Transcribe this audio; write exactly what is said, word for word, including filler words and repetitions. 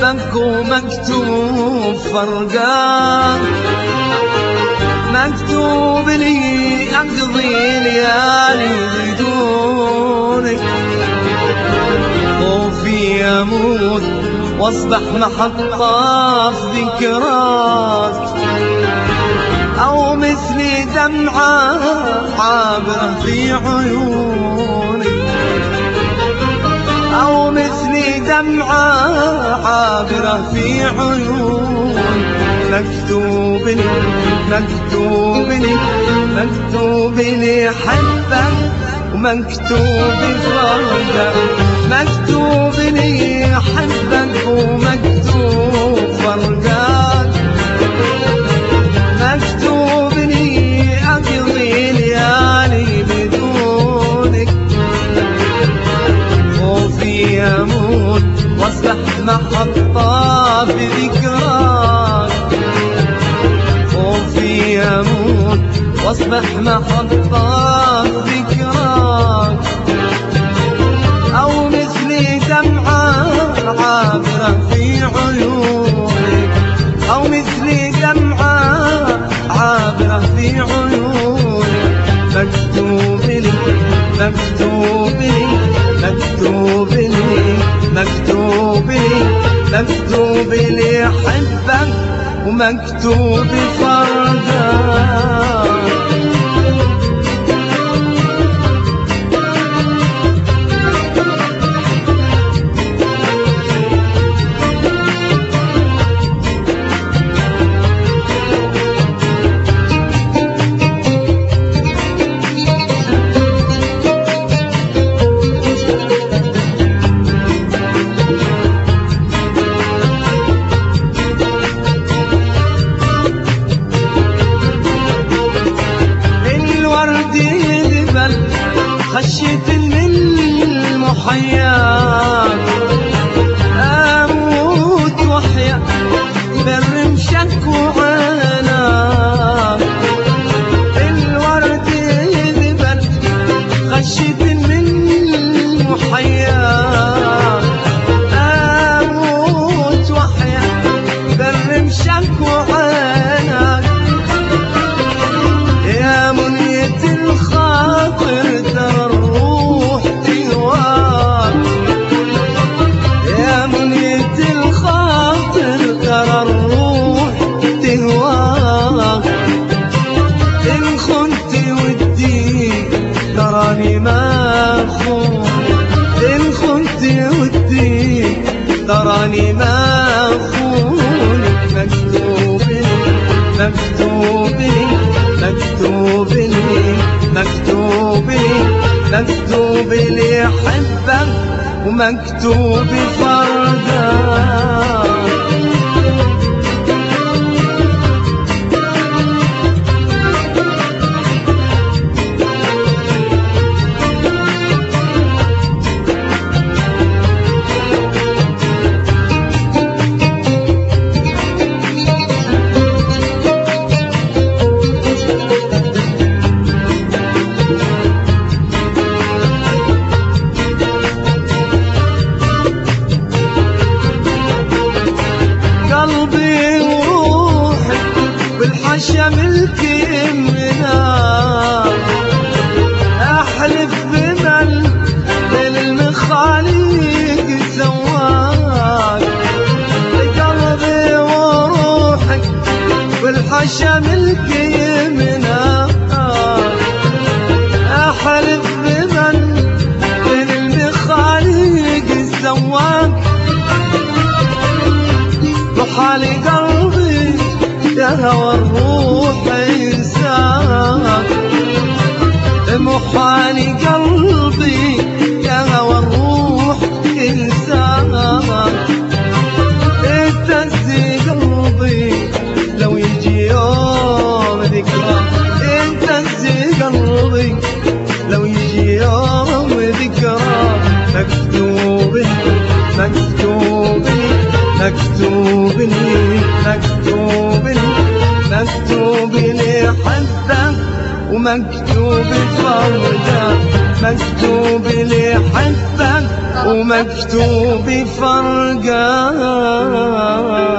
أحبك ومكتوب فرقان، مكتوب لي أقضي ليالي بدونك، خوفي أموت واصبح محطة في ذكراك، أو مثلي دمعة عابرة في عيونك، أو مثلي دمعة عابرة في عيونك. مكتوب لي مكتوب لي مكتوب لي أحبك ومكتوب فرقك، مكتوب لي أحبك ومكتوب فرقك، مكتوب لي أقضي ليالي بدونك، خوفي أموت واصبح محطة في ذكراك، خوفي أموت واصبح محطة في ذكراك، أو مثلي دمعة عابرة في عيونك، أو مثلي دمعة عابرة في عيونك. مكتوب لي مكتوب لي مكتوب لي مكتوب لي مكتوب لي أحبك ومكتوب فرقك. خشيت من المحياك أموت وأحيا برمشك وعناك، الورد ذبل خشيت من المحياك أموت وأحيا برمشك وعناك، يا منية الخاطر ترى الروح تهواك، يا منية الخاطر ترى الروح تهواك، إن خنت ودي تراني ما أخون، إن خنت ودي تراني ما أخون. مكتوب لي مكتوب لي مكتوب لي مكتوب لي مكتوب لي أحبك ومكتوب فرقك. قلبي وروحي بالحشا ملكي يمنا، أحلف بمن للمخاليق سواك، قلبي وروحي بالحشا ملكي يمنا، أحلف بمن للمخاليق سواك، محالي قلبي يا هوى الروح ينساك، محالي قلبي يا هوى الروح ينساك، اهتز قلبي لو يجي يوم ذكراك، اهتز قلبي لو يجي يوم ذكراك. مكتوب مكتوب مكتوب لي مكتوب لي مكتوب لي أحبك ومكتوب فرقة، مكتوب لي حبك ومكتوب فرقة.